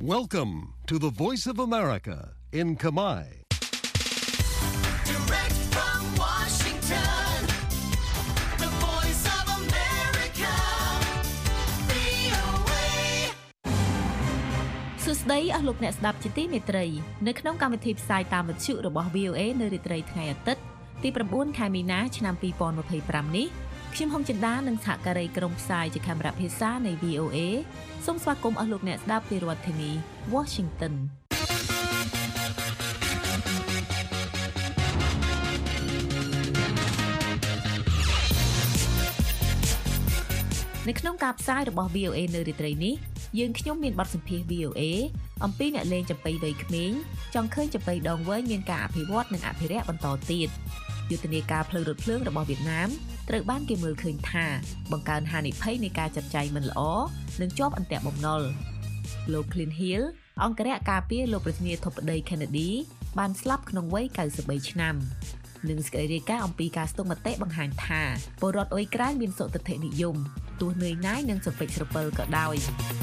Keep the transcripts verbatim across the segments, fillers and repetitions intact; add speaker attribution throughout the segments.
Speaker 1: Welcome to the Voice of America in Khmer.
Speaker 2: Direct from Washington, the Voice of America, វី អូ เอ
Speaker 3: សួស្តីអស់លោកអ្នកស្ដាប់ជាទីមេត្រីនៅក្នុងកម្មវិធីផ្សាយតាមវិទ្យុរបស់ វី អូ เอ នៅរាត្រីថ្ងៃអាទិត្យទី9ខែមីនាឆ្នាំ2025នេះខ្ញុំហុងចិន្តានិងសហការីក្រុមផ្សាយជាកាមេរ៉ាភាសានៃ វី អូ เอ សូមស្វាគមន៍អស់លោកអ្នកស្ដាប់ពីរដ្ឋធានី Washington នៅក្នុងការផ្សាយរបស់ វី អូ เอ នៅរាត្រីនេះយើងខ្ញុំមានបទសម្ភាសន៍ វី អូ เอ អំពីអ្នកលេងចាប៉ីវ័យក្មេងចង់ឃើញចាប៉ីដងវែងមានការអភិវឌ្ឍនិងអភិរក្សបន្តទៀតយុទ្ធនាការផ្លូវរថភ្លើងរបស់វៀតណាមត្រូវបានគេមើលឃើញថាបង្កើនហានិភ័យនៃការចាត់ចែងមិនល្អនិងជាប់អន្ទាក់បំណុលលោក Clint Hill អង្គរៈការពារលោកប្រធានាធិបតី Kennedy បានស្លាប់ក្នុងវ័យកៅសិបបីឆ្នាំនិងសេចក្តីរាយការណ៍អំពីការស្ទង់មតិបង្ហាញថាពលរដ្ឋអ៊ុយក្រែនមានសុទិដ្ឋិនិយមទោះនឿយណាយនិងសំពេចស្រពិលក៏ដោយ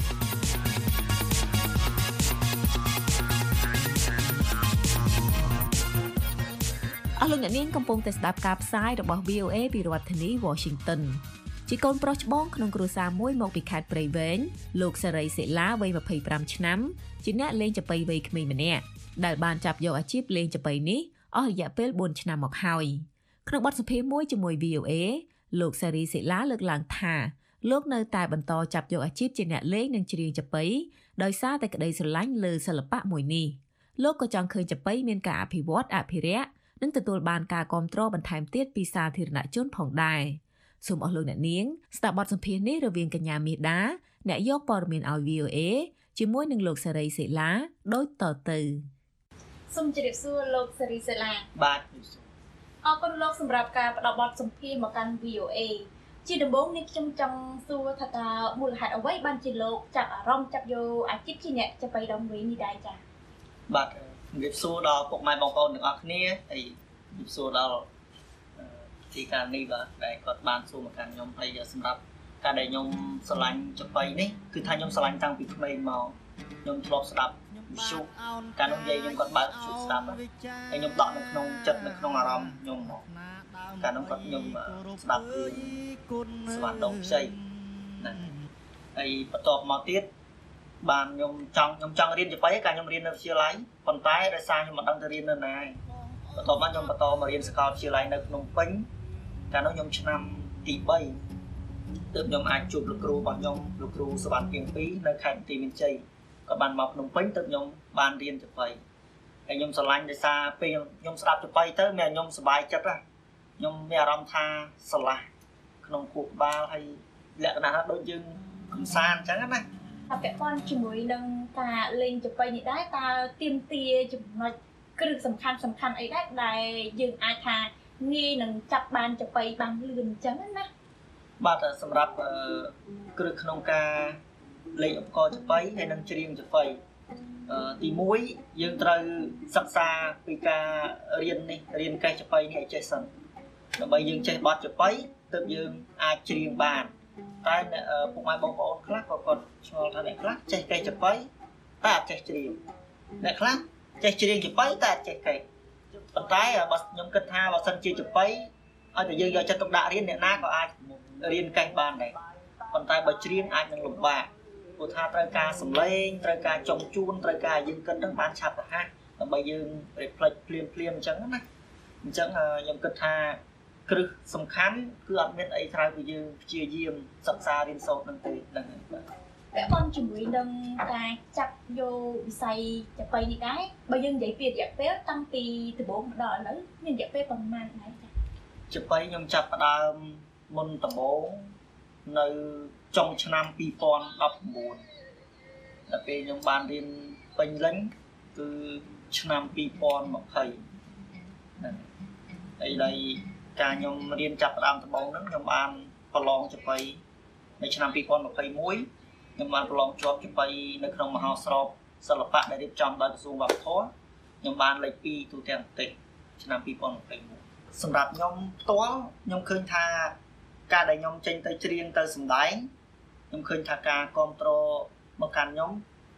Speaker 3: អស់លោកអ្នកនាងកំពុងតែស្ដាប់ការផ្សាយរបស់ វី អូ เอ ពីរដ្ឋធានី Washington ជាកូនប្រុសច្បងក្នុងគ្រួសារមួយមកពីខេត្តព្រៃវែងលោកសេរីសេឡាវ័យยี่สิบห้าឆ្នាំជាអ្នកលេងចាប៉ីវ័យក្មេងម្នាក់ដែលបានចាប់យកអាជីពលេងចាប៉ីនេះអស់រយៈពេលbốnឆ្នាំមកហើយក្នុងបទសម្ភាសន៍មួយជាមួយ វី អូ เอ លោកសេរីសេឡាលើកឡើងថាលោកនៅតែបន្តចាប់យកអាជីពជាអ្នកលេងនិងច្រៀងចាប៉ីដោយសារតែក្តីស្រឡាញ់លើសិល្បៈមួយនេះលោកក៏ចង់ឃើញចាប៉ីមានការអភិវឌ្ឍអភិរក្សនិងទទួលបានការគាំទ្របន្ថែមទៀតពីសាធារណជនផងដែរសូមអស់លោកអ្នកនាងស្ដាប់បទសម្ភាសន៍នេះរវាងកញ្ញាមាសដាអ្នកយកព័ត៌មានឲ្យ វី អូ เอ ជាមួយនឹងលោកសេរីសេឡាដូចតទៅ
Speaker 4: សូមជម្រាបសួរលោកសេរីសេឡា
Speaker 5: បាទ
Speaker 4: អរគុណលោកសម្រាប់ការផ្ដល់បទសម្ភាសន៍មកកាន់ វី អូ เอ ជាដំបូងនេះខ្ញុំចង់សួរថាតើមូលហេតុអ្វីបានជាលោកចាប់អារម្មណ៍ចាប់យកអាជីពជាអ្នកចាប៉ីដងវែងនេះដែរចា៎
Speaker 5: បាទជំរាបសួរដល់ពុកម៉ែបងប្អូនទាំងអស់គ្នាហើយជំរាបសួរដល់ទីការនេះបាទដែលគាត់បានសួរមកកាន់ខ្ញុំហើយសម្រាប់ការដែលខ្ញុំស្រឡាញ់ចាប៉ីនេះគឺថាខ្ញុំស្រឡាញ់តាំងពីក្មេងមកខ្ញុំធ្លាប់ស្ដាប់វិទ្យុកាលនោះយាយខ្ញុំគាត់បើកវិទ្យុស្ដាប់ហើយខ្ញុំដកនៅក្នុងចិត្តនៅក្នុងអារម្មណ៍ខ្ញុំមកកាលនោះគាត់ខ្ញុំស្ដាប់រឿងស្វាដងខ្ចីណាហើយបន្ទាប់មកទៀតបានខ្ញុំចង់ខ្ញុំចង់រៀនចាប៉ីកាលខ្ញុំរៀននៅវិទ្យាល័យប៉ុន្តែដោយសារខ្ញុំមិនដឹងទៅរៀននៅណាបន្ទាប់មកខ្ញុំបន្តមករៀនសាកលវិទ្យាល័យនៅភ្នំពេញកាលនោះខ្ញុំឆ្នាំទី三ទើបខ្ញុំអាចជួបលោកគ្រូរបស់ខ្ញុំលោកគ្រូសវណ្ណពីងពីរនៅខេត្តបន្ទាយមានជ័យគាត់បានមកភ្នំពេញទើបខ្ញុំបានរៀនចាប៉ីហើយខ្ញុំស្រឡាញ់ដោយសារពេលខ្ញុំស្ដាប់ចាប៉ីទៅមានខ្ញុំសប្បាយចិត្តណាខ្ញុំមានអារម្មណ៍ថាស្រឡះក្នុងខួរក្បាលហើយលក្ខណៈថាដូចយើងកម្សាន្តអញ្ចឹងណា
Speaker 4: តែពាក់ព័ន្ធជាមួយនឹងការលេងចាប៉ីនេះដែរតើទាមទារចំណុចគ្រឹះសំខាន់សំខាន់អីដែរដែលយើងអាចថាងាយនឹងចាប់បានចាប៉ីបានលឿនអញ្ចឹងណា
Speaker 5: បាទសម្រាប់គ្រឹះក្នុងការលេងឧបករណ៍ចាប៉ីហើយនិងច្រៀងចាប៉ីទីមួយយើងត្រូវសិក្សាពីការរៀននេះរៀនកេះចាប៉ីនេះឲ្យចេះសិនដើម្បីយើងចេះបទចាប៉ីទើបយើងអាចច្រៀងបានតែពុកម៉ែបងប្អូនខ្លះក៏គាត់ឆ្ងល់ថាអ្នកខ្លះចេះកេះចាប៉ីតែអត់ចេះច្រៀងអ្នកខ្លះចេះច្រៀងចាប៉ីតែអត់ចេះកេះប៉ុន្តែបើខ្ញុំគិតថាបើសិនជាចាប៉ីឲ្យតែយើងយកចិត្តទុកដាក់រៀនអ្នកណាក៏អាចរៀនកេះបានដែរប៉ុន្តែបើច្រៀងអាចនឹងលំបាកព្រោះថាត្រូវការសំឡេងត្រូវការចុងជួនត្រូវការយើងគិតនឹងបានឆាប់រហ័សដើម្បីយើង reflect ភ្លាមភ្លាមអញ្ចឹងណាអញ្ចឹងខ្ញុំគិតថាគ្រឹះសំខាន់គឺអត់មានអីក្រៅពីយើងព្យាយាមសិក្សារៀនសូត្រនឹងទេហ្នឹងហើយបាទ
Speaker 4: ពាក់ព័ន្ធជាមួយនឹងការចាប់យកវិស័យចាប៉ីនេះដែរបើយើងនិយាយពីរយៈពេលតាំងពីដំបូងដល់ឥឡូវមានរយៈពេលប្រហែលដែរចា
Speaker 5: ចាប៉ីខ្ញុំចាប់ផ្ដើមមុនដំបូងនៅចុងឆ្នាំពីរពាន់ដប់ប្រាំបួនដល់ពេលខ្ញុំបានរៀនពេញលេញគឺឆ្នាំពីរពាន់ยี่สิบហ្នឹងហើយដល់ការខ្ញុំរៀនចាប់ផ្ដើមដំបូងហ្នឹងខ្ញុំបានប្រឡងចាប៉ីនៅឆ្នាំពីរពាន់ยี่สิบเอ็ดខ្ញុំបានប្រឡងជាប់ចាប៉ីនៅក្នុងមហោស្រពសិល្បៈដែលរៀបចំដោយក្រសួងវប្បធម៌ខ្ញុំបានលេខពីរទូទាំងប្រទេសឆ្នាំពីរពាន់ยี่สิบเอ็ดសម្រាប់ខ្ញុំផ្ទាល់ខ្ញុំឃើញថាការដែលខ្ញុំចេញទៅច្រៀងទៅសម្ដែងខ្ញុំឃើញថាការគ្រប់គ្រងមកកាន់ខ្ញុំ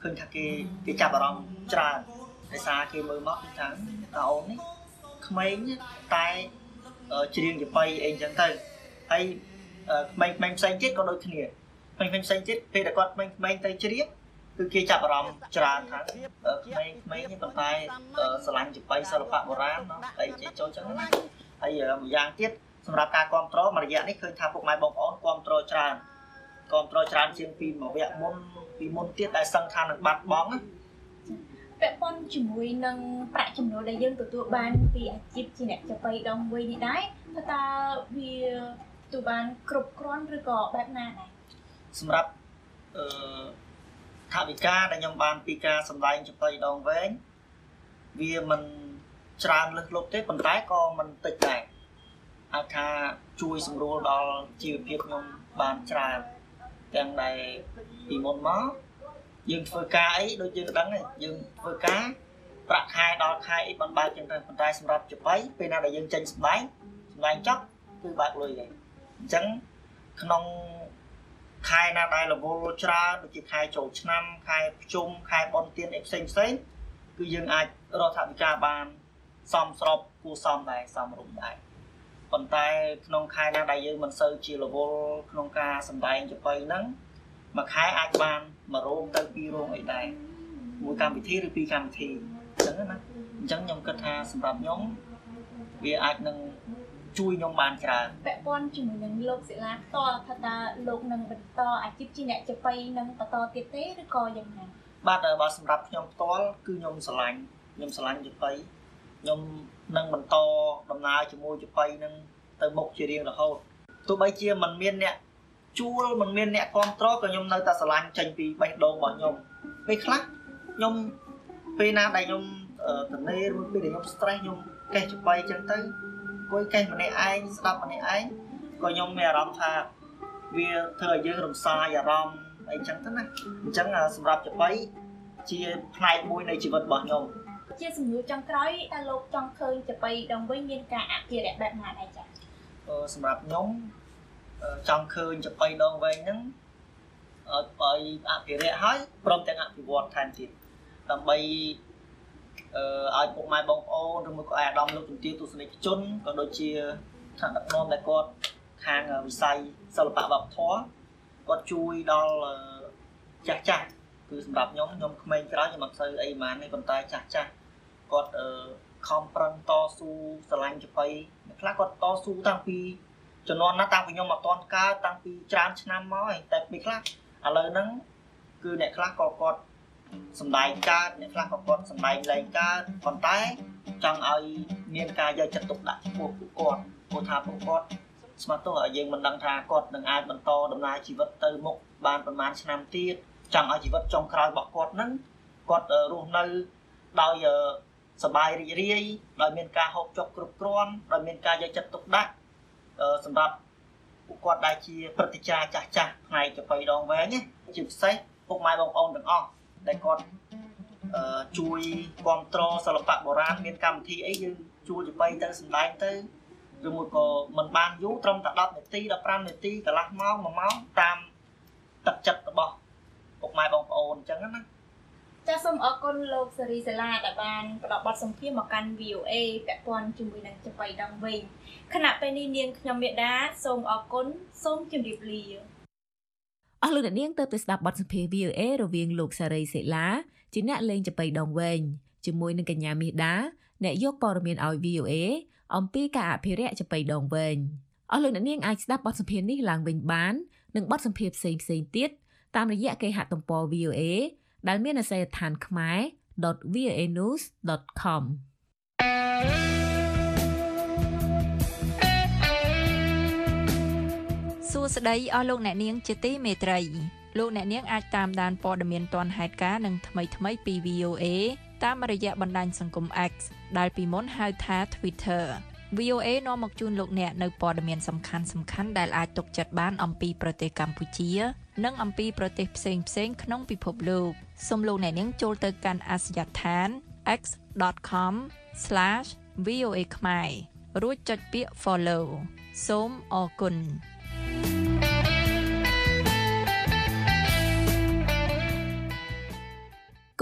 Speaker 5: ឃើញថាគេគេចាប់អារម្មណ៍ច្រើនដោយសារគេមើលមកថាតើអូននេះក្មេងតែច្រៀងចំបៃអីចឹងទៅហើយក្មេងៗផ្សេងទៀតក៏ដូចគ្នាក្មេងៗផ្សេងទៀតពេលតែគាត់ក្មេងៗទៅច្រៀងគឺគេចាប់អារម្មណ៍ច្រើនថាក្មេងៗនេះប៉ុន្តែស្រឡាញ់ចំបៃសិល្បៈបុរាណเนาะហើយចេះចូលចឹងណាហើយម្យ៉ាងទៀតសម្រាប់ការគ្រប់គ្រងមួយរយៈនេះឃើញថាពុកម៉ែបងប្អូនគ្រប់គ្រងច្រើនគ្រប់គ្រងច្រើនជាងពីមួយវគ្គមុនពីមុនទៀតដែលសឹងថានឹងបាត់បង់ណា
Speaker 4: ពាក់ព័ន្ធជាមួយនឹងប្រាក់ចំណូលដែលយើងទទួលបានពីអាជីពជាអ្នកចាប៉ីដងវែងនេះដែរតើវាទទួលបានគ្រប់គ្រាន់ឬក៏បែបណាដែរ
Speaker 5: សម្រាប់អឺថាវិការដែលខ្ញុំបានពីការសម្ដែងចាប៉ីដងវែងវាមិនច្រើនលើសលប់ទេប៉ុន្តែក៏មិនតិចដែរអាចថាជួយសម្រួលដល់ជីវភាពខ្ញុំបានច្រើនទាំងដែលពីមុនមកយើងធ្វើការអីដូចយើងដឹងហ្នឹងយើងធ្វើការប្រាក់ខែដល់ខែអីបានបើកចឹងទៅប៉ុន្តែសម្រាប់ចាប៉ីពេលណាដែលយើងចេញសម្ដែងសម្ដែងចប់គឺបើកលុយហើយអញ្ចឹងក្នុងខែណាដែលរវល់ច្រើនដូចជាខែចូលឆ្នាំខែភ្ជុំខែបុណ្យទានអីផ្សេងផ្សេងគឺយើងអាចរកថវិកាបានសមស្របគួរសមដែរសមរម្យដែរប៉ុន្តែក្នុងខែណាដែលយើងមិនសូវជារវល់ក្នុងការសម្ដែងចាប៉ីហ្នឹងមួយខែអាចបានមួយរោងទៅពីររោងអីដែរមួយកម្មវិធីឬពីរកម្មវិធីអញ្ចឹងណាអញ្ចឹងខ្ញុំគិតថាសម្រាប់ខ្ញុំវាអាចនឹងជួយខ្ញុំបានច្រើន
Speaker 4: ពាក់ព័ន្ធជាមួយនឹងលោកសិលាផ្ទាល់ថាតើលោកនឹងបន្តអាជីពជាអ្នកចាប៉ីនឹងបន្តទៀតទេឬក៏យ៉ាងណា
Speaker 5: បាទបើសម្រាប់ខ្ញុំផ្ទាល់គឺខ្ញុំស្រឡាញ់ខ្ញុំស្រឡាញ់ចាប៉ីខ្ញុំនឹងបន្តដំណើរជាមួយចាប៉ីនឹងទៅមុខជារៀងរហូតទោះបីជាមិនមានអ្នកជួលមិនមានអ្នកគ្រប់គ្រងក៏ខ្ញុំនៅតែស្រឡាញ់ចេញពីបេះដូងរបស់ខ្ញុំពេលខ្លះខ្ញុំពេលណាដែលខ្ញុំទនេឬពេលដែលខ្ញុំ stress ខ្ញុំកេះចាប៉ីចឹងទៅគួយកេះម្នាក់ឯងស្ដាប់ម្នាក់ឯងក៏ខ្ញុំមានអារម្មណ៍ថាវាធ្វើឲ្យយើងរំសាយអារម្មណ៍អីចឹងទៅណាអញ្ចឹងសម្រាប់ចាប៉ីជាផ្នែកមួយនៃជីវិតរបស់ខ្ញុំ
Speaker 4: ជាសំណួរចុងក្រោយតើលោកចង់ឃើញចាប៉ីដងវែងមានការអភិរក្សបែបណាដែរចា៎
Speaker 5: សម្រាប់ខ្ញុំចង់ឃើញចាប៉ីដងវែងហ្នឹងឲ្យអភិរក្សហើយព្រមទាំងអភិវឌ្ឍថែមទៀតដើម្បីអឺឲ្យពុកម៉ែបងប្អូនឬមួយក៏អាដាមលោកជំទាវទស្សនិកជនក៏ដូចជាថ្នាក់ដឹកនាំដែលគាត់ខាងវិស័យសិល្បៈវប្បធម៌គាត់ជួយដល់ចាស់ចាស់គឺសម្រាប់ខ្ញុំខ្ញុំក្មេងក្រោយខ្ញុំអត់សូវអីប៉ុន្មានទេប៉ុន្តែចាស់ចាស់គាត់ខំប្រឹងតស៊ូស្រឡាញ់ចាប៉ីអ្នកខ្លះគាត់តស៊ូតាំងពីជំនាន់ណាតាំងពីខ្ញុំអត់ទាន់កើតតាំងពីច្រើនឆ្នាំមកហើយតែពេលខ្លះឥឡូវហ្នឹងគឺអ្នកខ្លះក៏គាត់សម្ដែងកើតអ្នកខ្លះក៏គាត់សម្ដែងលែងកើតប៉ុន្តែចង់ឲ្យមានការយកចិត្តទុកដាក់ចំពោះពួកគាត់ព្រោះថាពួកគាត់ស្មាត់ទោះឲ្យយើងមិនដឹងថាគាត់នឹងអាចបន្តដំណើរជីវិតទៅមុខបានប្រហែលឆ្នាំទៀតចង់ឲ្យជីវិតចុងក្រោយរបស់គាត់ហ្នឹងគាត់រស់នៅដោយសប្បាយរីករាយដោយមានការហូបចុកគ្រប់គ្រាន់ដោយមានការយកចិត្តទុកដាក់សម្រាប់ពួកគាត់ដែលជាព្រឹទ្ធាចារ្យចាស់ចាស់ផ្នែកចាប៉ីដងវែងណាជាពិសេសពុកម៉ែបងប្អូនទាំងអស់ដែលគាត់ជួយគ្រប់គ្រងសិល្បៈបុរាណមានកម្មវិធីអីយើងជួលចាប៉ីទៅសម្ដែងទៅឬមួយក៏មិនបានយូរត្រឹមតែដប់នាទីដល់ប្រាំនាទីកន្លះម៉ោងមួយម៉ោងតាមទឹកចិត្តរបស់ពុកម៉ែបងប្អូនអញ្ចឹងណា
Speaker 4: ចាសសូមអរគុណលោកសេរីសាឡាដែលបានផ្ដល់បទសម្ភាសន៍មកកាន់ វី អូ អេ ពាក់ព័ន្ធជាមួយនឹងចាប៉ីដងវែងខណៈពេលនេះនាងខ្ញុំមេដាសូមអរគុណសូមជម្រាបលា
Speaker 3: អស់លោកអ្នកនាងទៅទៅស្ដាប់បទសម្ភាសន៍ វី អូ អេ រវាងលោកសេរីសេឡាជាអ្នកលេងចាប៉ីដងវែងជាមួយនឹងកញ្ញាមេដាអ្នកយកព័ត៌មានឲ្យ វី អូ អេ អំពីការអភិរក្សចាប៉ីដងវែងអស់លោកអ្នកនាងអាចស្ដាប់បទសម្ភាសន៍នេះឡើងវិញបាននិងបទសម្ភាសន៍ផ្សេងផ្សេងទៀតតាមរយៈគេហទំព័រ វី អូ អេ ដែលមានអាសយដ្ឋានខ្មែរ ដុត វី អូ អេ ញូស ដុត ខម
Speaker 6: សួស្តីអស់លោកអ្នកនាងជាទីមេត្រីលោកអ្នកនាងអាចតាមដានព័ត៌មានទាន់ហេតុការណ៍និងថ្មីថ្មីពី វី អូ អេ តាមរយៈបណ្ដាញសង្គម X ដែលពីមុនហៅថា Twitter វី អូ អេ នាំមកជូនលោកអ្នកនៅព័ត៌មានសំខាន់សំខាន់ដែលអាចទុកចិត្តបានអំពីប្រទេសកម្ពុជានិងអំពីប្រទេសផ្សេងផ្សេងក្នុងពិភពលោកសូមលោកអ្នកនាងចូលទៅកាន់អាសយដ្ឋាន x ដត com ស្លាស វី អូ អេ ខ្មែររួចចុចពាក្យ follow សូមអរគុណ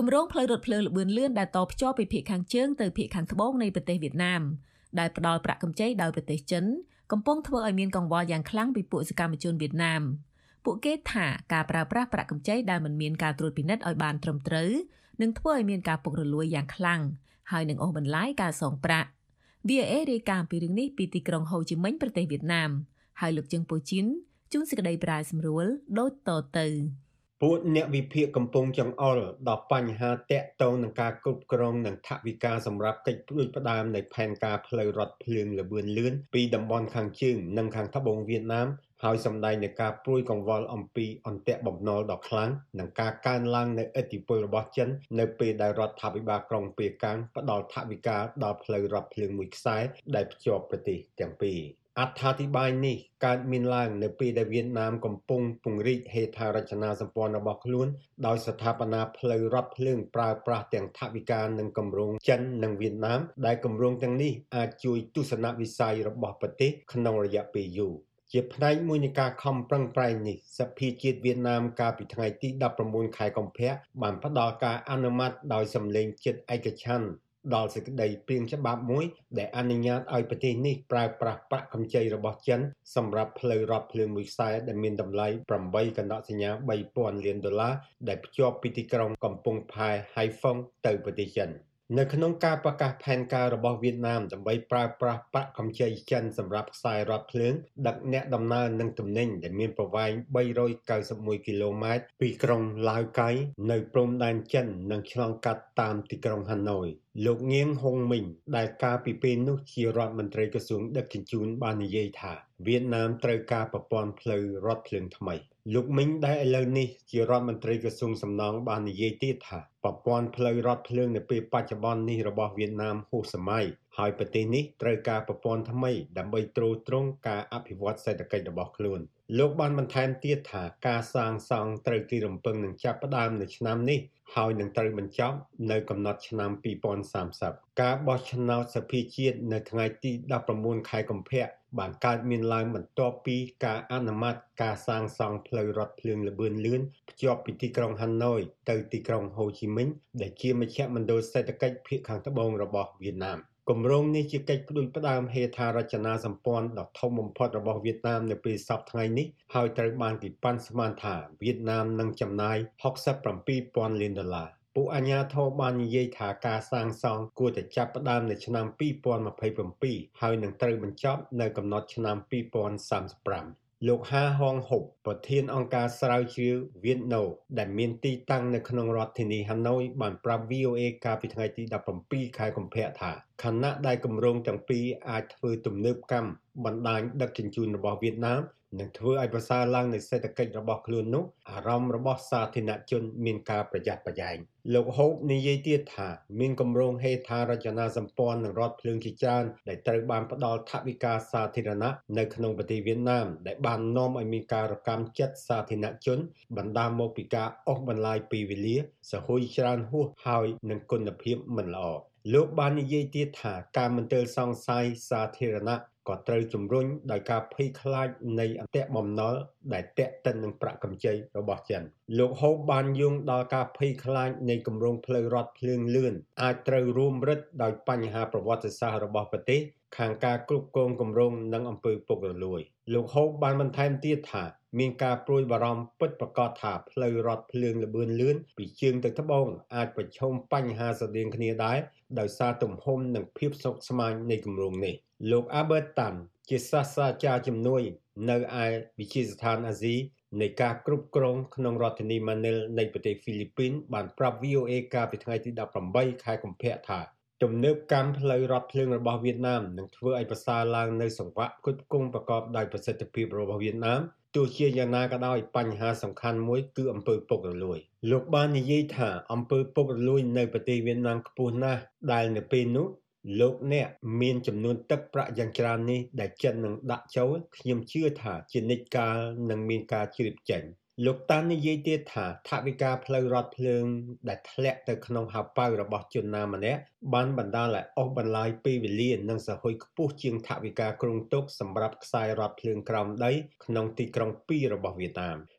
Speaker 3: ម្រងផ្លូវរថភ្លើងល្បឿនលឿនដែលតភ្ជាប់ពីភាគខាងជើងទៅភាគខាងត្បូងនៃប្រទេសវៀតណាមដែលផ្ដល់ប្រាក់កម្ចីដោយប្រទេសចិនកំពុងធ្វើឲ្យមានកង្វល់យ៉ាងខ្លាំងពីពួកសកម្មជនវៀតណាមពួកគេថាការប្រើប្រាស់ប្រាក់កម្ចីដែលមិនមានការត្រួតពិនិត្យឲ្យបានត្រឹមត្រូវនឹងធ្វើឲ្យមានការពុករលួយយ៉ាងខ្លាំងហើយនឹងអូសបន្លាយការសងប្រាក់ វី អូ អេ រាយការណ៍ពីរឿងនេះពីទីក្រុងហូជីមិញប្រទេសវៀតណាមហើយលោកជឹងពូជីនជួនសេចក្តីប្រាយសម្រួលដូចតទៅ
Speaker 7: ពួកអ្នកវិភាគកំពុងចង្អុលដល់បញ្ហាតាក់ទងនឹងការគ្រប់គ្រងនិងថវិកាសម្រាប់កិច្ចផ្ដួចផ្ដើមនៃផែនការផ្លូវរថភ្លើងល្បឿនលឿនពីតំបន់ខាងជើងនិងខាងត្បូងវៀតណាមហើយសម្ដែងនៃការព្រួយកង្វល់អំពីអន្ទាក់បំណុលដ៏ខ្លាំងនិងការកើនឡើងនៃឥទ្ធិពលរបស់ចិននៅពេលដែលរដ្ឋាភិបាលក្រុងប៉េកាំងផ្ដល់ថវិកាដល់ផ្លូវរថភ្លើងមួយខ្សែដែលភ្ជាប់ប្រទេសទាំងពីរអត្ថាធិប្បាយនេះកើតមានឡើងនៅពេលដែលវៀតណាមកំពុងពង្រីកហេដ្ឋារចនាសម្ព័ន្ធរបស់ខ្លួនដោយស្ថាបនាផ្លូវរថភ្លើងប្រើប្រាស់ទាំងថវិកានិងគម្រោងចិននិងវៀតណាមដែលគម្រោងទាំងនេះអាចជួយទស្សនវិស័យរបស់ប្រទេសក្នុងរយៈពេលយូរជាផ្នែកមួយនៃការខំប្រឹងប្រែងនេះសភាជាតិវៀតណាមកាលពីថ្ងៃទីដប់ប្រាំបួនខែកុម្ភៈបានផ្ដល់ការអនុម័តដោយសម្លេងចិត្តឯកច្ឆន្ទដល់សេចក្តីព្រាងច្បាប់មួយដែលអនុញ្ញាតឲ្យប្រទេសនេះប្រើប្រាស់ប្រាក់កម្ចីរបស់ចិនសម្រាប់ផ្លូវរថភ្លើងមួយខ្សែដែលមានតម្លៃប្រាំបីកណ្ដកសញ្ញាបីពាន់លានដុល្លារដែលភ្ជាប់ពីទីក្រុងកំពង់ផែហៃហ្វុងទៅប្រទេសចិននៅក្នុងការប្រកាសផែនការរបស់វៀតណាមដើម្បីប្រើប្រាស់ប្រាក់កម្ចីចិនសម្រាប់ខ្សែរថភ្លើងដឹកអ្នកដំណើរនិងទំនិញដែលមានប្រវែងបីរយកៅសិបមួយគីឡូម៉ែត្រពីក្រុងឡាវកៃនៅព្រំដែនចិននិងឆ្លងកាត់តាមទីក្រុងហាណូយលោកងៀងហុងមីងដែលកាលពីពេលនោះជារដ្ឋមន្ត្រីក្រសួងដឹកជញ្ជូនបាននិយាយថាវៀតណាមត្រូវការប្រព័ន្ធផ្លូវរថភ្លើងថ្មីលោកមីងដែលឥឡូវនេះជារដ្ឋមន្ត្រីក្រសួងសំណង់បាននិយាយទៀតថាប្រព័ន្ធផ្លូវរថភ្លើងនៅពេលបច្ចុប្បន្ននេះរបស់វៀតណាមហួសសម័យហើយប្រទេសនេះត្រូវការប្រព័ន្ធថ្មីដើម្បីទ្រទ្រង់ការអភិវឌ្ឍសេដ្ឋកិច្ចរបស់ខ្លួនលោកបានបន្ថែមទៀតថាការសាងសង់ត្រូវគេរំពឹងនឹងចាប់ផ្ដើមនៅឆ្នាំនេះហើយនឹងត្រូវបញ្ចប់នៅកំណត់ឆ្នាំពីរពាន់សាមសិបការបោះឆ្នោតសភាជាតិនៅថ្ងៃទីដប់ប្រាំបួនខែកុម្ភៈបានកើតមានឡើងបន្ទាប់ពីការអនុម័តការសាងសង់ផ្លូវរថភ្លើងល្បឿនលឿនភ្ជាប់ពីទីក្រុងហាណូយទៅទីក្រុងហូជីមិញដែលជាមជ្ឈមណ្ឌលសេដ្ឋកិច្ចភាគខាងត្បូងរបស់វៀតណាមគម្រោងនេះជាកិច្ចផ្ដួចផ្ដើមហេដ្ឋារចនាសម្ព័ន្ធដ៏ធំបំផុតរបស់វៀតណាមនៅពេលសព្វថ្ងៃនេះហើយត្រូវបានគេប៉ាន់ស្មានថាវៀតណាមនឹងចំណាយហុកសិបប្រាំពីរពាន់លានដុល្លារពួកអាជ្ញាធរបាននិយាយថាការសាងសង់គួរតែចាប់ផ្ដើមនៅឆ្នាំពីរពាន់ម្ភៃប្រាំពីរហើយនឹងត្រូវបញ្ចប់នៅកំណត់ឆ្នាំពីរពាន់សាមសិបប្រាំលោកហាហងហុកប្រធានអង្គការស្រាវជ្រាវវៀតណូដែលមានទីតាំងនៅក្នុងរដ្ឋធានីហាណូយបានប្រាប់ វី អូ អេ កាលពីថ្ងៃទីដប់ប្រាំពីរខែកុម្ភៈថាខណៈដែលគម្រោងទាំងពីរអាចធ្វើទំនើបកម្មបណ្ដាញដឹកជញ្ជូនរបស់វៀតណាមនឹងធ្វើឲ្យប្រសើរឡើងនៃសេដ្ឋកិច្ចរបស់ខ្លួននោះអារម្មណ៍របស់សាធារណជនមានការប្រយ័ត្នប្រយែងលោកហូបនិយាយទៀតថាមានគម្រោងហេដ្ឋារចនាសម្ព័ន្ធនិងរថភ្លើងជាច្រើនដែលត្រូវបានផ្ដល់ថវិកាសាធារណៈនៅក្នុងប្រទេសវៀតណាមដែលបាននាំឲ្យមានការរកម្មចិត្តសាធារណជនបណ្ដាលមកពីការអូសបន្លាយពេលវេលាសហួយច្រើនហួសហើយនិងគុណភាពមិនល្អលោកបាននិយាយទៀតថាការមន្ទិលសង្ស័យសាធារណៈក៏ត្រូវជំរុញដោយការភ័យខ្លាចនៃអន្ទាក់បំណុលដែលទាក់ទិននឹងប្រាក់កម្ចីរបស់ចិនលោកហូបបានយោងដល់ការភ័យខ្លាចនៃគម្រោងផ្លូវរថភ្លើងលឿនអាចត្រូវរួមរឹតដោយបញ្ហាប្រវត្តិសាស្ត្ររបស់ប្រទេសខាងការគ្រប់គ្រងគម្រោងនិងអំពើពុករលួយលោកហូបបានបន្ថែមទៀតថាមានការព្រួយបារម្ភពិតប្រាកដថាផ្លូវរថភ្លើងល្បឿនលឿនពីជើងទៅត្បូងអាចប្រឈមបញ្ហាស្រដៀងគ្នាដែរដោយសារទំហំនិងភាពស្មុគស្មាញនៃគម្រោងនេះលោក Albert Tan ជាសាស្ត្រាចារ្យជំនួយនៅឯវិទ្យាស្ថានអាស៊ីនៃការគ្រប់គ្រងក្នុងរដ្ឋធានីម៉ានីលនៃប្រទេសហ្វីលីពីនបានប្រាប់ វី អូ អេ កាលពីថ្ងៃទីដប់ប្រាំបីខែកុម្ភៈថាទំនើបកម្មផ្លូវរថភ្លើងរបស់វៀតណាមនឹងធ្វើឲ្យប្រសើរឡើងនៅសង្វាក់ផ្គត់ផ្គង់ប្រកបដោយប្រសិទ្ធភាពរបស់វៀតណាមទោះជាយ៉ាងណាក៏ដោយបញ្ហាសំខាន់មួយគឺអំពើពុករលួយលោកបាននិយាយថាអំពើពុករលួយនៅប្រទេសវៀតណាមខ្ពស់ណាស់ដែលនៅពេលនោះលោកអ្នកមានចំនួនទឹកប្រាក់យ៉ាងច្រើននេះដែលចិននឹងដាក់ចូលខ្ញុំជឿថាជានិច្ចកាលនឹងមានការជ្រាបចេញលោកតាន់និយាយទៀតថាថវិកាផ្លូវរថភ្លើងដែលធ្លាក់ទៅក្នុងហោប៉ៅរបស់ជនណាម្នាក់បានបណ្ដាលឲ្យអស់បន្លាយពេលវេលានិងសហួយខ្ពស់ជាងថវិកាគ្រោងទុកសម្រាប់ខ្សែរថភ្លើងក្រោមដីក្នុងទីក្រុងពីររបស់វៀតណាម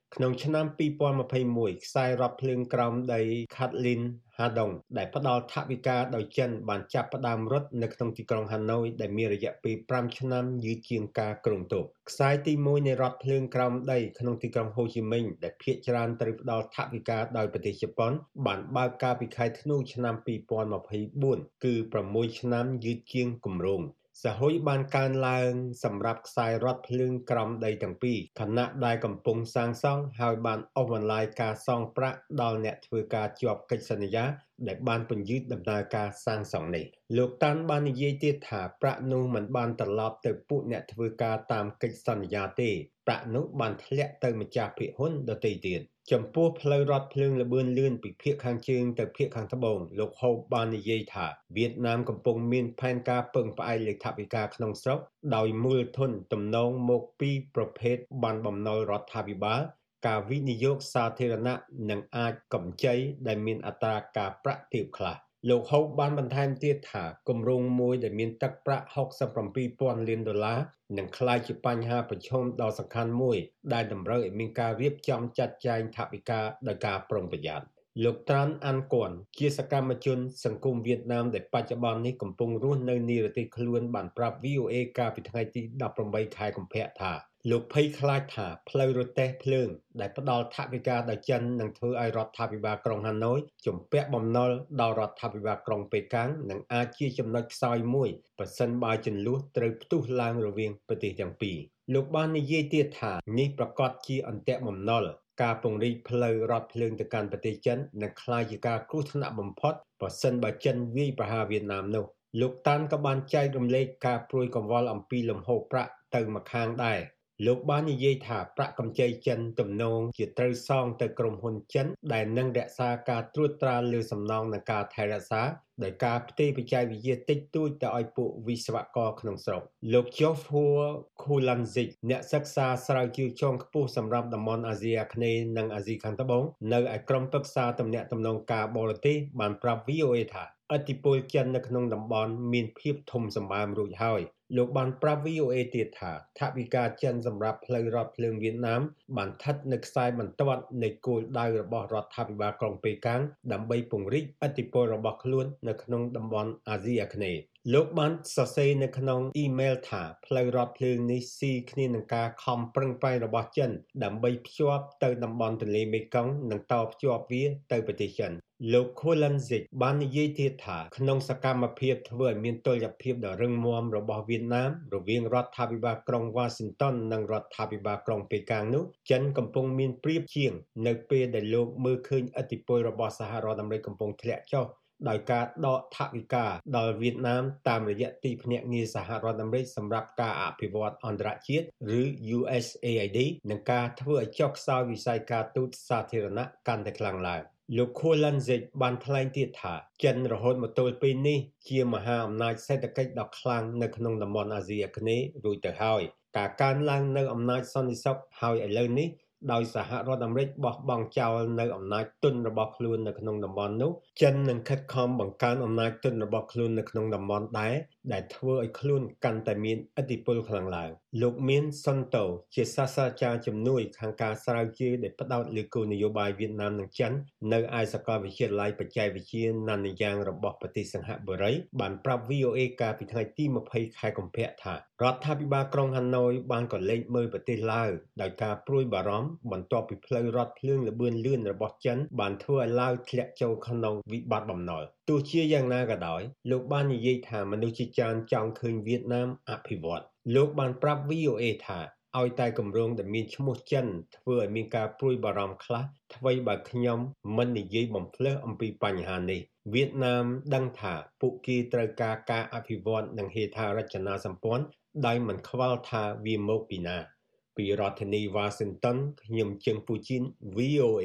Speaker 7: ក្នុងឆ្នាំពីរពាន់ម្ភៃមួយ ខ្សែរថភ្លើងក្រោមដី Katlin Hadong ដែលផ្ដល់ថវិកាដោយចិនបានចាប់ផ្ដើមរត់នៅក្នុងទីក្រុង Hanoi ដែលមានរយៈពេលប្រាំឆ្នាំយឺតជាងការគ្រោងទុកខ្សែទីមួយនៃរថភ្លើងក្រោមដីក្នុងទីក្រុង Ho Chi Minh ដែលភាគច្រើនត្រូវផ្ដល់ថវិកាដោយប្រទេសជប៉ុនបានបើកកាលពីខែធ្នូឆ្នាំពីរពាន់ម្ភៃបួនគឺប្រាំមួយឆ្នាំយឺតជាងគម្រោងសហុយបានកើនឡើងសម្រាប់ខ្សែរថភ្លើងក្រោមដីទាំងពីរខណៈដែលកំពុងសាងសង់ហើយបានអូសបន្លាយការសងប្រាក់ដល់អ្នកធ្វើការជាប់កិច្ចសន្យាដែលបានពន្យឺតដំណើរការសាងសង់នេះលោកតាន់បាននិយាយទៀតថាប្រាក់នោះមិនបានត្រឡប់ទៅពួកអ្នកធ្វើការតាមកិច្ចសន្យាទេប្រាក់នោះបានធ្លាក់ទៅម្ចាស់ភាគហ៊ុនដទៃទៀតចំពោះផ្លូវរថភ្លើងល្បឿនលឿនពីភាគខាងជើងទៅភាគខាងត្បូងលោកហូបបាននិយាយថាវៀតណាមកំពុងមានផែនការពឹងផ្អែកលើថវិកាក្នុងស្រុកដោយមូលធនទំនងមកពីប្រភេទបានបំណុលរដ្ឋាភិបាលការវិនិយោគសាធារណៈនិងអាចកម្ចីដែលមានអត្រាការប្រាក់ទាបខ្លះលោកហូបបានបន្ថែមទៀតថាគម្រោងមួយដែលមានទឹកប្រាក់ហុកសិបប្រាំពីរពាន់លានដុល្លារនឹងក្លាយជាបញ្ហាប្រឈមដ៏សំខាន់មួយដែលតម្រូវឲ្យមានការរៀបចំចាត់ចែងថវិកាដោយការប្រុងប្រយ័ត្នលោកត្រាន់អាន់គួនជាសកម្មជនសង្គមវៀតណាមដែលបច្ចុប្បន្ននេះកំពុងរស់នៅនិរទេសខ្លួនបានប្រាប់ V O A កាលពីថ្ងៃទីដប់ប្រាំបីខែកុម្ភៈថាលោកភ័យខ្លាចថាផ្លូវរទេះភ្លើងដែលផ្ដល់ថវិកាដោយចិននឹងធ្វើឲ្យរដ្ឋាភិបាលក្រុងហាណូយជំពាក់បំណុលដល់រដ្ឋាភិបាលក្រុងប៉េកាំងនិងអាចជាចំណុចខ្សោយមួយប្រសិនបើជម្លោះត្រូវផ្ទុះឡើងរវាងប្រទេសទាំងពីរលោកបាននិយាយទៀតថានេះប្រកាសជាអន្ទាក់បំណុលការពង្រីកផ្លូវរថភ្លើងទៅកាន់ប្រទេសចិននឹងក្លាយជាការគ្រោះថ្នាក់បំផុតប្រសិនបើចិនវាយប្រហារវៀតណាមនោះលោកតាន់ក៏បានចែករំលែកការព្រួយកង្វល់អំពីលំហូរប្រាក់ទៅម្ខាងដែរលោកបាននិយាយថាប្រាក់កម្ចីចិនទំនងជាត្រូវសងទៅក្រុមហ៊ុនចិនដែលនឹងរក្សាការត្រួតត្រាលើសំណងនិងការថែរក្សាដោយការផ្ទេរបច្ចេកវិទ្យាតិចតួចទៅឲ្យពួកវិស្វករក្នុងស្រុកលោក Joshua Kulanzik អ្នកសិក្សាស្រាវជ្រាវជាន់ខ្ពស់សម្រាប់តំបន់អាស៊ីអាគ្នេយ៍និងអាស៊ីខាងត្បូងនៅឯក្រុមប្រឹក្សាទំនាក់ទំនងការបរទេសបានប្រាប់ V O A ថាឥទ្ធិពលចិននៅក្នុងតំបន់មានភាពធំសម្បើមរួចហើយលោកបានប្រាប់ V O A ទៀតថាថវិកាចិនសម្រាប់ផ្លូវរថភ្លើងវៀតណាមបានស្ថិតនៅខ្សែបន្ទាត់នៃគោលដៅរបស់រដ្ឋាភិបាលក្រុងប៉េកាំងដើម្បីពង្រីកឥទ្ធិពលរបស់ខ្លួននៅក្នុងតំបន់អាស៊ីអាគ្នេយ៍លោកបានសរសេរនៅក្នុងអ៊ីមែលថាផ្លូវរថភ្លើងនេះស៊ីគ្នានឹងការខំប្រឹងប្រែងរបស់ចិនដើម្បីភ្ជាប់ទៅតំបន់ទន្លេមេគង្គនិងតភ្ជាប់វាទៅប្រទេសចិនលោក Kulanzik បាននិយាយទៀតថាក្នុងសកម្មភាពធ្វើឲ្យមានតុល្យភាពដ៏រឹងមាំរបស់វៀតណាមរវាងរដ្ឋាភិបាលក្រុង Washington និងរដ្ឋាភិបាលក្រុងប៉េកាំងនោះចិនកំពុងមានប្រៀបជាងនៅពេលដែលលោកមើលឃើញឥទ្ធិពលរបស់សហរដ្ឋអាមេរិកកំពុងធ្លាក់ចុះដោយការដកថវិកាដល់វៀតណាមតាមរយៈទីភ្នាក់ងារសហរដ្ឋអាមេរិកសម្រាប់ការអភិវឌ្ឍអន្តរជាតិឬ U S A I D និងការធ្វើឲ្យចុះខ្សោយវិស័យការទូតសាធារណៈកាន់តែខ្លាំងឡើងលោក Kulanzik បានថ្លែងទៀតថាចិនរហូតមកទល់ពេលនេះជាមហាអំណាចសេដ្ឋកិច្ចដ៏ខ្លាំងនៅក្នុងតំបន់អាស៊ីអាគ្នេយ៍រួចទៅហើយការកើនឡើងនៅអំណាចសន្តិសុខហើយឥឡូវនេះដោយសហរដ្ឋអាមេរិកបោះបង់ចោលនៅអំណាចទុនរបស់ខ្លួននៅក្នុងតំបន់នោះចិននឹងខិតខំបង្កើនអំណាចទុនរបស់ខ្លួននៅក្នុងតំបន់ដែរដែលធ្វើឲ្យខ្លួនកាន់តែមានឥទ្ធិពលខ្លាំងឡើងលោកមានសុនតូជាសាស្ត្រាចារ្យជំនួយខាងការស្រាវជ្រាវដែលផ្ដោតលើគោលនយោបាយវៀតណាមនិងចិននៅឯសាកលវិទ្យាល័យបច្ចេកវិទ្យាណានយ៉ាងរបស់ប្រទេសសិង្ហបុរីបានប្រាប់ V O A កាលពីថ្ងៃទីម្ភៃខែកុម្ភៈថារដ្ឋាភិបាលក្រុងហាណូយបានក៏លេចមើលប្រទេសឡាវដោយការព្រួយបារម្ភបន្ទាប់ពីផ្លូវរថភ្លើងល្បឿនលឿនរបស់ចិនបានធ្វើឲ្យឡាវធ្លាក់ចូលក្នុងវិបត្តិបំណុលទោះជាយ៉ាងណាក៏ដោយលោកបាននិយាយថាមនុស្សជាច្រើនចង់ឃើញវៀតណាមអភិវឌ្ឍលោកបានប្រាប់ V O A ថាឲ្យតែគម្រោងដែលមានឈ្មោះចិនធ្វើឲ្យមានការព្រួយបារម្ភខ្លះអ្វីបើខ្ញុំមិននិយាយបំភ្លើសអំពីបញ្ហានេះវៀតណាមដឹងថាពួកគេត្រូវការការអភិវឌ្ឍនិងហេដ្ឋារចនាសម្ព័ន្ធដោយមិនខ្វល់ថាវាមកពីណាពីរដ្ឋធានី Washington ខ្ញុំជឹងពូជីន V O A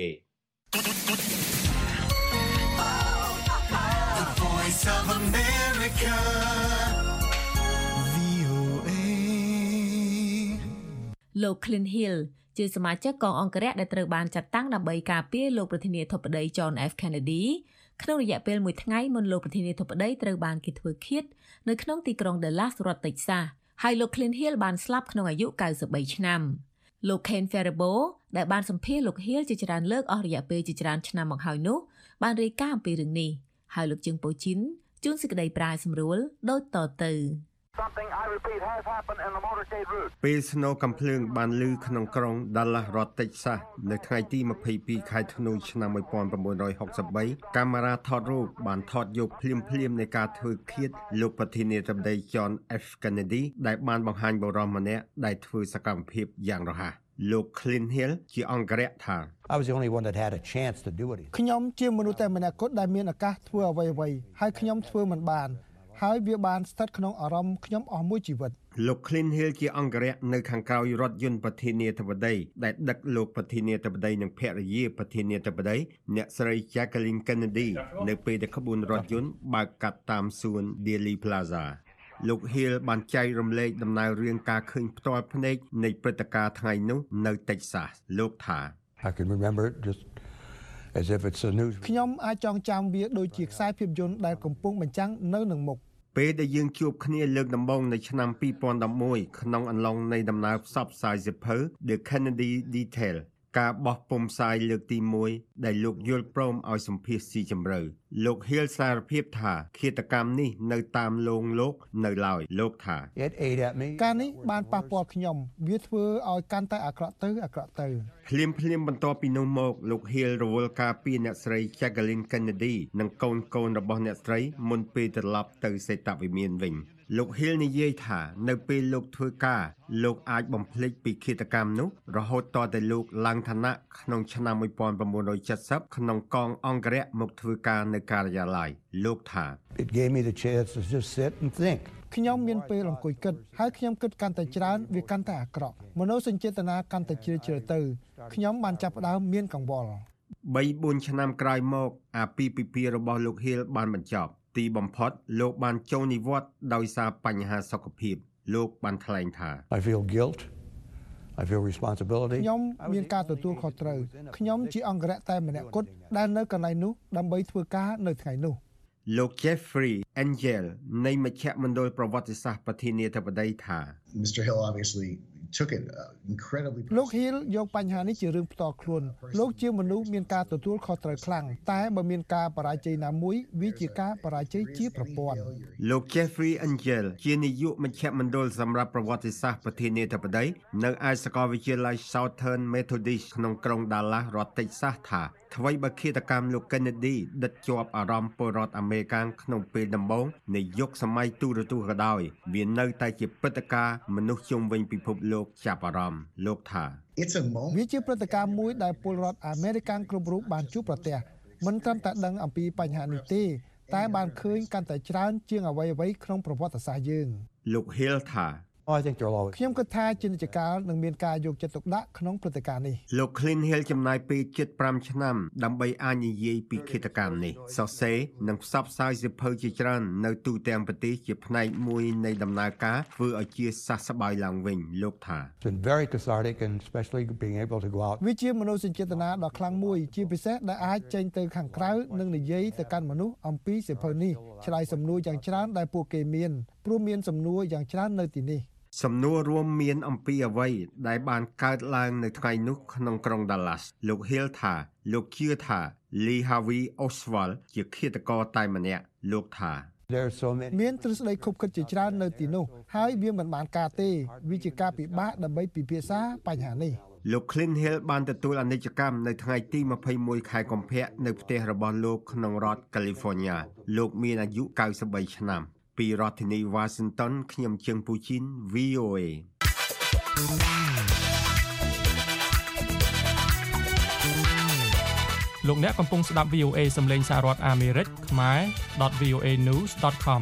Speaker 2: The Voice of America
Speaker 3: លោក Clint Hill ជាសមាជិកកងអង្គរៈដែលត្រូវបានចាត់តាំងដើម្បីការពារលោកប្រធានាធិបតី John F Kennedy ក្នុងរយៈពេលមួយថ្ងៃមុនលោកប្រធានាធិបតីត្រូវបានគេធ្វើឃាតនៅក្នុងទីក្រុង Dallas រដ្ឋ Texas ហើយលោក Clint Hill បានស្លាប់ក្នុងអាយុ 九十បី ឆ្នាំលោក Ken Faribault ដែលបានសម្ភាសន៍លោក Hill ជាច្រើនលើកអស់រយៈពេលជាច្រើនឆ្នាំមកហើយនោះបានរាយការណ៍អំពីរឿងនេះហើយលោកជើងប៉ូជីនជួនសេចក្តីប្រាយសម្រួលដូចតទៅ
Speaker 7: ពេលស្នូកំភ្លើងបានលឺក្នុងក្រុង Dallas រដ្ឋ Texas នៅថ្ងៃទីម្ភៃពីរខែធ្នូឆ្នាំmột nghìn chín trăm sáu mươi baកាមេរ៉ាថតរូបបានថតយកភ្លាមៗនៃការធ្វើឃាតលោកប្រធានាធិបតី John F Kennedy ដែលបានបង្ហាញបុរសម្នាក់ដែលធ្វើសកម្មភាពយ៉ាងរហ័សលោក Clint Hill ជាអង្គរៈថា
Speaker 8: I was the only one that had a chance to do it
Speaker 9: ខ្ញុំជាមនុស្សតែម្នាក់គត់ដែលមានឱកាសធ្វើអ្វីៗហើយខ្ញុំធ្វើមិនបានហើយវាបានស្ថិតក្នុងអារម្មណ៍ខ្ញុំអស់មួយជីវិត
Speaker 7: លោក Clint Hill ជាអង្គរៈនៅខាងក្រោយរថយន្តប្រធានាធិបតីដែលដឹកលោកប្រធានាធិបតីនិងភរិយាប្រធានាធិបតីអ្នកស្រី Jacqueline Kennedy នៅពេលដែលក្បួនរថយន្តបើកកាត់តាមសួន Dealey Plaza លោក Hill បានចែករំលែកដំណើររឿងការឃើញផ្ទាល់ភ្នែកនៃព្រឹត្តិការណ៍ថ្ងៃនោះនៅ Texas លោកថា
Speaker 8: I can remember it just as if it's a news
Speaker 9: ខ្ញុំអាចចងចាំវាដូចជាខ្សែភាពយន្តដែលកំពុងបញ្ចាំងនៅនឹងមុខ
Speaker 7: ពេលដែលយើងជួបគ្នាលើកដំបូងនៅឆ្នាំពីរពាន់ដប់មួយ ក្នុងអំឡុងនៃដំណើរផ្សព្វផ្សាយសៀវភៅ The Kennedy Detail ការបោះពុម្ពផ្សាយលើកទីមួយដែលលោកយល់ព្រមឲ្យសម្ភាសន៍ស៊ីជម្រៅលោក Hill សារភាពថាឃាតកម្មនេះនៅតាមលងលោកនៅឡើយលោកថា
Speaker 9: ការនេះបានប៉ះពាល់ខ្ញុំវាធ្វើឲ្យកាន់តែអាក្រក់ទៅអាក្រក់ទៅ
Speaker 7: ភ្លាមភ្លាមបន្ទាប់ពីនោះមកលោក Hill រវល់ការពីអ្នកស្រី Jacqueline Kennedy និងកូនកូនរបស់អ្នកស្រីមុនពេលត្រឡប់ទៅសេតវិមានវិញលោក Hill និយាយថានៅពេលលោកធ្វើការលោកអាចបំភ្លេចពីឃាតកម្មនោះរហូតតតែលោកឡើងឋានៈក្នុងឆ្នាំmột nghìn chín trăm bảy mươiក្នុងកងអង្គរៈមកធ្វើការនៅការិយាល័យលោកថា
Speaker 8: It gave me the chance to just sit and think
Speaker 9: ខ្ញុំមានពេលអង្គុយគិតហើយខ្ញុំគិតកាន់តែច្រើនវាកាន់តែអាក្រក់មនោសញ្ចេតនាកាន់តែជ្រាលជ្រៅទៅខ្ញុំបានចាប់ផ្ដើមមានកង្វល់
Speaker 7: បីបួនឆ្នាំក្រោយមកអាពាហ៍ពិពាហ៍របស់លោក Hill បានបញ្ចប់ទីបំផុតលោកបានចូលនិវត្តន៍ដោយសារបញ្ហាសុខភាពលោកបានថ្លែងថា
Speaker 8: I feel guilt I feel responsibility
Speaker 9: ខ្ញុំមានការទទួលខុសត្រូវខ្ញុំជាអង្គរៈតែម្នាក់គត់ដែលនៅកន្លែងនោះដើម្បីធ្វើការនៅថ្ងៃនោះ
Speaker 7: លោក Jeffrey Angel នៃមជ្ឈមណ្ឌលប្រវត្តិសាស្ត្រប្រធានាធិបតីថា
Speaker 10: Mister Hill obviously took it incredibly
Speaker 9: លោក Hill យកបញ្ហានេះជារឿងផ្ទាល់ខ្លួនលោកជាមនុស្សមានការទទួលខុសត្រូវខ្លាំងតែបើមានការបរាជ័យណាមួយវាជាការបរាជ័យជាប្រព័ន្ធ
Speaker 7: លោក Jeffrey Angel ជានាយកមជ្ឈមណ្ឌលសម្រាប់ប្រវត្តិសាស្ត្រប្រធានាធិបតីនៅឯសាកលវិទ្យាល័យ Southern Methodist ក្នុងក្រុង Dallas រដ្ឋ Texas ថាអ្វីបើឃាតកម្មលោក Kennedy ដិតជាប់អារម្មណ៍ពលរដ្ឋអាមេរិកក្នុងពេលដំបូងនៃយុគសម័យទូរទស្សន៍ក៏ដោយវានៅតែជាព្រឹត្តិការណ៍មនុស្សជុំវិញពិភពលោកចាប់អារម្មណ៍លោកថា
Speaker 10: It's a moment
Speaker 9: វាជាព្រឹត្តិការណ៍មួយដែលពលរដ្ឋអាមេរិកគ្រប់រូបបានជួបប្រទះមិនត្រឹមតែដឹងអំពីបញ្ហានេះទេតែបានឃើញកាន់តែច្រើនជាងអ្វីៗក្នុងប្រវត្តិសាស្ត្រយើង
Speaker 7: លោក Hill ថា
Speaker 8: Oh, I think they're always
Speaker 9: ខ្ញុំគិតថាជានិច្ចកាលនឹងមានការយកចិត្តទុកដាក់ក្នុងព្រឹត្តិការណ៍នេះ
Speaker 7: លោក Clint Hill ចំណាយពេលជិតfiveឆ្នាំដើម្បីអាចនិយាយពីឃាតកម្មនេះសរសេរនិងផ្សព្វផ្សាយសៀវភៅជាច្រើននៅទូទាំងប្រទេសជាផ្នែកមួយនៃដំណើរការធ្វើឲ្យជាសះស្បើយឡើងវិញលោកថា
Speaker 8: It's been very cathartic and especially being able to go out
Speaker 9: វាជាមនោសញ្ចេតនាដ៏ខ្លាំងមួយជាពិសេសដែលអាចចេញទៅខាងក្រៅនិងនិយាយទៅកាន់មនុស្សអំពីសៀវភៅនេះឆ្លើយសំណួរយ៉ាងច្រើនដែលពួកគេមានព្រោះមានសំណួរយ៉ាងច្រើននៅទីនេះ
Speaker 7: សំណួររួមមានអំពីអ្វីដែលបានកើតឡើងនៅថ្ងៃនោះក្នុងក្រុង Dallas លោក Hill ថាលោកជឿថា Lee Harvey Oswald ជាឃាតករតែម្នាក់លោកថា
Speaker 8: so
Speaker 9: មានទ្រឹស្ដីខុបខិតជាច្រើននៅទីនោះហើយវាមិនបានការទេវាជាការពិបាកដើម្បីពិភាក្សាបញ្ហានេះ
Speaker 7: លោក Clint Hill បានទទួលអនិច្ចកម្មនៅថ្ងៃទីម្ភៃមួយខែកុម្ភៈនៅផ្ទះរបស់លោកក្នុងរដ្ឋ California លោកមានអាយុninety-threeឆ្នាំពីរដ្ឋធានី Washington ខ្ញុំជើងពូជីន V O A
Speaker 11: លោកអ្នកកំពុងស្ដាប់ V O A សំឡេងសហរដ្ឋអាមេរិកខ្មែរ .v o a news dot com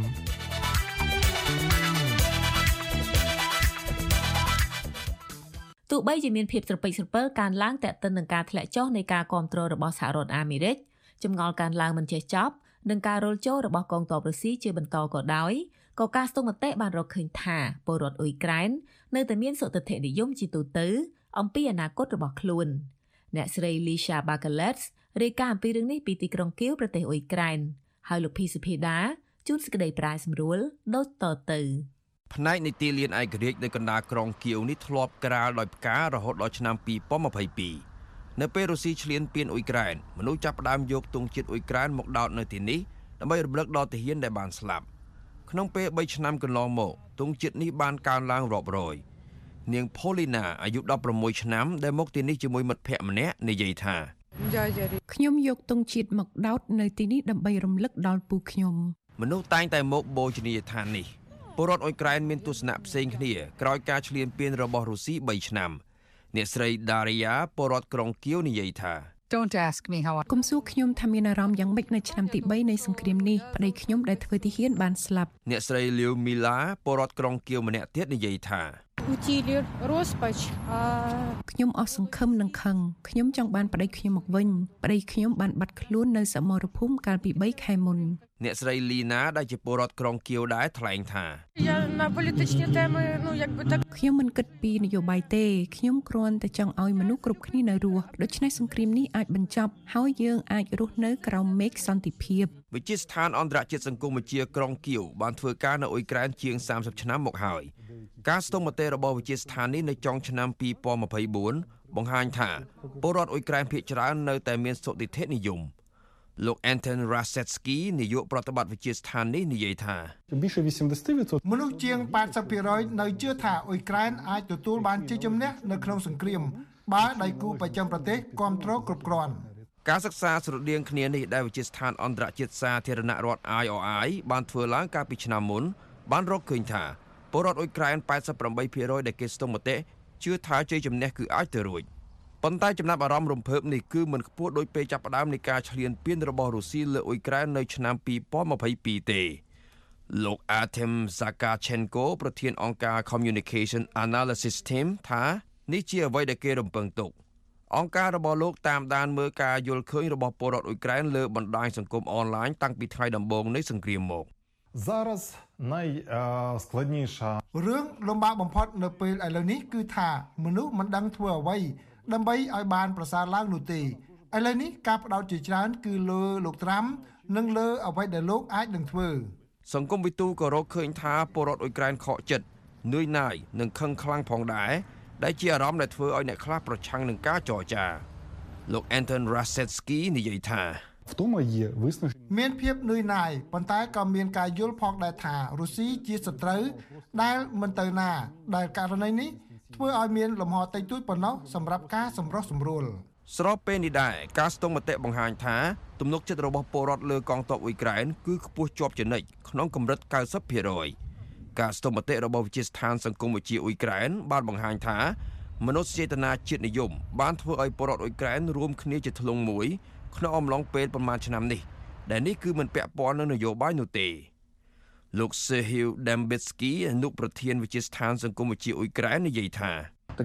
Speaker 3: ទោះបីជាមានភាពស្រពេចស្រពិលការឡើងតាក់ទិននឹងការធ្លាក់ចុះនៃការគាំទ្ររបស់សហរដ្ឋអាមេរិកចម្ងល់ការឡើងមិនចេះចប់នឹងការរុលចូលរបស់កងទ័ពរុស្ស៊ីជាបន្តក៏ដោយក៏ការស្ទង់មតិបានរកឃើញថាពលរដ្ឋអ៊ុយក្រែននៅតែមានសុទិដ្ឋិនិយមជាទូទៅអំពីអនាគតរបស់ខ្លួនអ្នកស្រី Lisha Bakalets រាយការណ៍អំពីរឿងនេះពីទីក្រុងគៀវប្រទេសអ៊ុយក្រែនហើយលោកភីសុភីដាជួនសេចក្តីប្រាយសម្រួលដូចតទៅ
Speaker 12: ផ្នែកនៃទីលានឯករាជ្យនៅកណ្ដាលក្រុងគៀវនេះធ្លាប់ក្រាលដោយផ្ការរហូតដល់ឆ្នាំពីរពាន់ម្ភៃពីរនៅពេលរុស្ស៊ីឈ្លានពានអ៊ុយក្រែនមនុស្សចាប់ផ្ដើមយកទង់ជាតិអ៊ុយក្រែនមកដោតនៅទីនេះដើម្បីរំលឹកដល់ទាហានដែលបានស្លាប់ក្នុងពេលបីឆ្នាំកន្លងមកទង់ជាតិនេះបានកើនឡើងរាប់រយនាង Paulina អាយុដប់ប្រាំមួយឆ្នាំដែលមកទីនេះជាមួយមិត្តភ័ក្តិម្នាក់និយាយថា
Speaker 13: ខ្ញុំយកទង់ជាតិមកដោតនៅទីនេះដើម្បីរំលឹកដល់ពូខ្ញុំ
Speaker 12: មនុស្សតែងតែមកបូជនីយដ្ឋាននេះពលរដ្ឋអ៊ុយក្រែនមានទស្សនៈផ្សេងគ្នាក្រោយការឈ្លានពានរបស់រុស្ស៊ីបីឆ្នាំអ្នកស្រី Daria ពលរដ្ឋក្រុងគៀវនិយាយថា
Speaker 13: Don't ask me how កុំសួរខ្ញុំថាមានអារម្មណ៍យ៉ាងម៉េចនៅឆ្នាំទីបីនៃសង្គ្រាមនេះប្តីខ្ញុំដែលធ្វើទាហានបានស្លាប់
Speaker 12: អ្នកស្រី Lyudmila ពលរដ្ឋក្រុងគៀវម្នាក់ទៀតនិយាយថា
Speaker 13: ខ្ញុំអស់សង្ឃឹមនិងខឹងខ្ញុំចង់បានប្តីខ្ញុំមកវិញប្តីខ្ញុំបានបាត់ខ្លួននៅសមរភូមិកាលពីបីខែមុន
Speaker 12: អ្នកស្រី Lina ដែលជាពលរដ្ឋក្រុងគៀវដែរថ្លែងថា
Speaker 13: ខ្ញុំមិនគិតពីនយោបាយទេខ្ញុំគ្រាន់តែចង់ឲ្យមនុស្សគ្រប់គ្នានៅរស់ដូច្នេះសង្គ្រាមនេះអាចបញ្ចប់ហើយយើងអាចរស់នៅក្រោមមេឃសន្តិភាព
Speaker 12: វិទ្យាស្ថានអន្តរជាតិសង្គមវិទ្យាក្រុងគៀវបានធ្វើការនៅអ៊ុយក្រែនជាងសាមសិបឆ្នាំមកហើយការស្ទង់មតិរបស់វិទ្យាស្ថាននេះនៅចុងឆ្នាំពីរពាន់ម្ភៃបួនបង្ហាញថាពលរដ្ឋអ៊ុយក្រែនភាគច្រើននៅតែមានសុទិដ្ឋិនិយមលោក Anton Rasetsky នាយកប្រតិបត្តិវិទ្យាស្ថាននេះនិយាយថា
Speaker 9: មនុស្សជាង八十%នៅជឿថាអ៊ុយក្រែនអាចទទួលបានជ័យជំនះនៅក្នុងសង្គ្រាមបើដៃគូប្រចាំប្រទេសគ្រប់គ្រងគ្រប់គ្រាន់
Speaker 12: ការសិក្សាស្រដៀងគ្នានេះដែលវិទ្យាស្ថានអន្តរជាតិសាធារណរដ្ឋ I O I បានធ្វើឡើងកាលពីឆ្នាំមុនបានរកឃើញថាពលរដ្ឋអ៊ុយក្រែន八十八%ដែលគេស្ទង់មតិជឿថាជ័យជំនះគឺអាចទៅរួចប៉ុន្តែចំណាប់អារម្មណ៍រំភើបនេះគឺមិនខ្ពស់ដោយពេលចាប់ផ្ដើមនៃការឈ្លានពានរបស់រុស្ស៊ីលើអ៊ុយក្រែននៅឆ្នាំពីរពាន់ម្ភៃពីរទេលោក Artem Zakachenko ប្រធានអង្គការ Communication Analysis Team ថានេះជាអ្វីដែលគេរំពឹងទុកអង្គការរបស់លោកតាមដានមើលការយល់ឃើញរបស់ពលរដ្ឋអ៊ុយក្រែនលើបណ្ដាញសង្គមអនឡាញតាំងពីថ្ងៃដំបូងនៃសង្គ្រាមមក
Speaker 9: រឿងលំបាកបំផុតនៅពេលឥឡូវនេះគឺថាមនុស្សមិនដឹងធ្វើអ្វីដើម្បីឲ្យបានប្រសើរឡើងនោះទេឥឡូវនេះការផ្ដោតជាច្រើនគឺលើលោកត្រាំនិងលើអ្វីដែលលោកអាចនឹងធ្វើ
Speaker 12: សង្គមវិទូក៏រកឃើញថាពលរដ្ឋអ៊ុយក្រែនខកចិត្តនឿយណាយនិងខឹងខ្លាំងផងដែរដែលជាអារម្មណ៍ដែលធ្វើឲ្យអ្នកខ្លះប្រឆាំងនឹងការចរចាលោក Anton Rasetsky និយាយថា
Speaker 9: មានភាពនឿយណាយប៉ុន្តែក៏មានការយល់ផងដែរថារុស្ស៊ីជាសត្រូវដែលមិនទៅណាដែលករណីនេះធ្វើឲ្យមានលំហតិចតួចប៉ុណ្ណោះសម្រាប់ការសម្រុះសម្រួល
Speaker 12: ស្របពេលនេះដែរការស្ទង់មតិបង្ហាញថាទំនុកចិត្តរបស់ពលរដ្ឋលើកងទ័ពអ៊ុយក្រែនគឺខ្ពស់ជាប់ជានិច្ចក្នុងកម្រិត九十ភាគរយការស្ទង់មតិរបស់វិទ្យាស្ថានសង្គមវិទ្យាអ៊ុយក្រែនបានបង្ហាញថាមនោសញ្ចេតនាជាតិនិយមបានធ្វើឲ្យពលរដ្ឋអ៊ុយក្រែនរួមគ្នាជាធ្លុងមួយក្នុងអំឡុងពេលប្រមាណឆ្នាំនេះដែលនេះគឺមិនពាក់ព័ន្ធនឹងនយោបាយនោះទេលោក Serhiy Dembitsky អនុប្រធានវិទ្យាស្ថានសង្គមវិទ្យាអ៊ុយក្រែននិយាយថា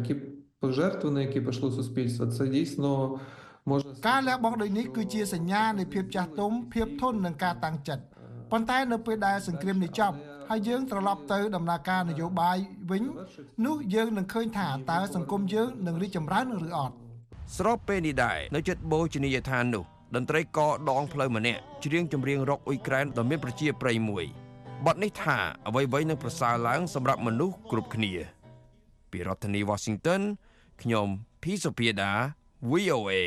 Speaker 9: ការលះបង់ដូចនេះគឺជាសញ្ញានៃភាពចាស់ទុំភាពធន់និងការតាំងចិត្តប៉ុន្តែនៅពេលដែលសង្គ្រាមនេះចប់ហើយយើងត្រឡប់ទៅដំណើរការនយោបាយវិញនោះយើងនឹងឃើញថាតើសង្គមយើងនឹងរីកចម្រើនឬអត់
Speaker 12: ស្របពេលនេះដែរនៅជិតបូជនីយដ្ឋាននោះតន្ត្រីករដងផ្លូវម្នាក់ច្រៀងចម្រៀងរ៉ុកអ៊ុយក្រែនដ៏មានប្រជាប្រិយមួយបទនេះថាអ្វីៗនឹងប្រសើរឡើងសម្រាប់មនុស្សគ្រប់គ្នាពីរដ្ឋធានី Washington ខ្ញុំ P សុភាដា V O A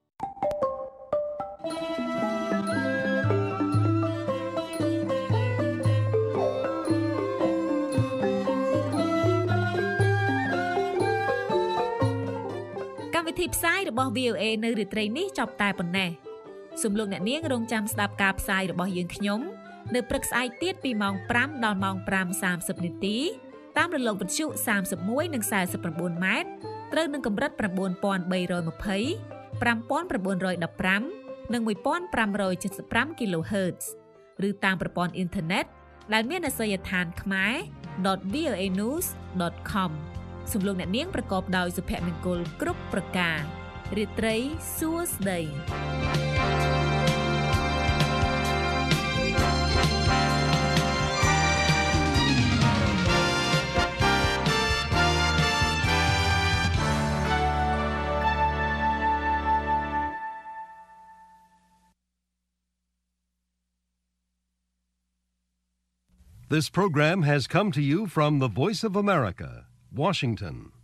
Speaker 3: កម្មវិធីផ្សាយរបស់ V O A នៅរាត្រីនេះចប់តែប៉ុណ្ណេះសូមលោកអ្នកនាងរងចាំស្ដាប់ការផ្សាយរបស់យើងខ្ញុំនៅព្រឹកស្អែកទៀតពីម៉ោងប្រាំដល់ម៉ោងប្រាំសាមសិបនាទីតាមរលកវិទ្យុសាមសិបមួយនិងសាសិប៩ម៉ែត្រត្រូវនឹងកម្រិត៩បី២០ ៥៩១៥និងមួយពាន់ប្រាំរយចិតសិបប្រាំ kHz ឬតាមប្រព័ន្ធអ៊ីនធឺណិតដែលមានអាសយដ្ឋាន ខ្មែរ ដត វី អូ เอ news ដត com សូមលោកអ្នកនាងប្រកបដោយសុភមង្គលគ្រប់ប្រការរាត្រីសួស្តី
Speaker 1: This program has come to you from the Voice of America, Washington.